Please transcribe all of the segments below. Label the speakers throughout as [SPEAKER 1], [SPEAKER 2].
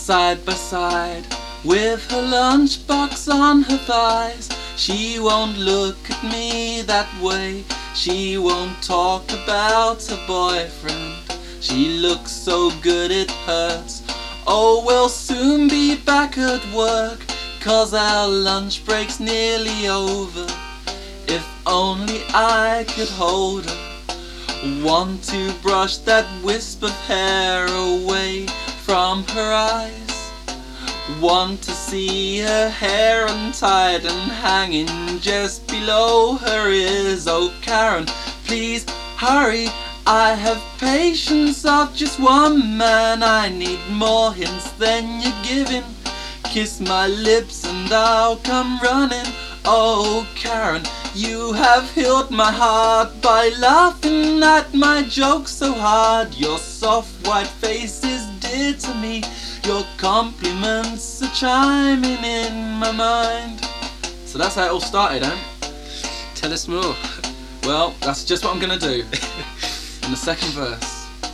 [SPEAKER 1] side by side with her lunchbox on her thighs. She won't look at me that way. She won't talk about her boyfriend. She looks so good it hurts. Oh, we'll soon be back at work, 'cause our lunch break's nearly over. If only I could hold her. Want to brush that wisp of hair away from her eyes. Want to see her hair untied and hanging just below her ears. Oh Karen, please hurry, I have patience of just one man. I need more hints than you're giving. Kiss my lips and I'll come running. Oh Karen, you have healed my heart by laughing at my jokes so hard. Your soft white face is dear to me. Your compliments are chiming in my mind. So that's how it all started, eh?
[SPEAKER 2] Tell us more.
[SPEAKER 1] Well, that's just what I'm gonna do. In the second verse.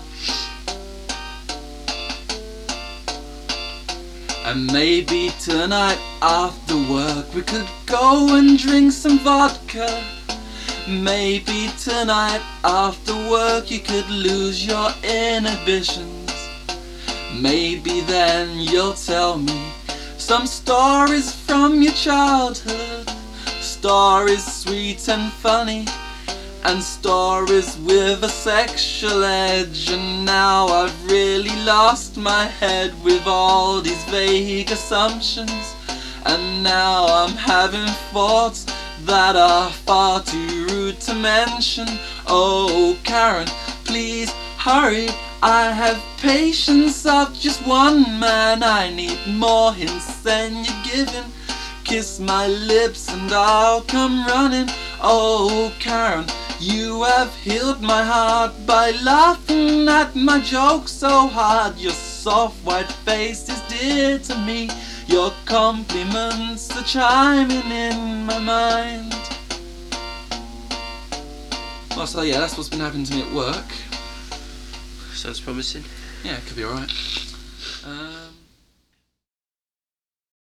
[SPEAKER 1] And maybe tonight after work we could go and drink some vodka. Maybe tonight after work you could lose your inhibitions. Maybe then you'll tell me some stories from your childhood. Stories sweet and funny, and stories with a sexual edge. And now I've really lost my head with all these vague assumptions. And now I'm having thoughts that are far too rude to mention. Oh Karen, please hurry, I have patience of just one man. I need more hints than you're giving. Kiss my lips and I'll come running. Oh Karen, you have healed my heart by laughing at my jokes so hard. Your soft white face is dear to me. Your compliments are chiming in my mind. Well, so yeah, that's what's been happening to me at work.
[SPEAKER 2] Sounds promising.
[SPEAKER 1] Yeah, it could be alright.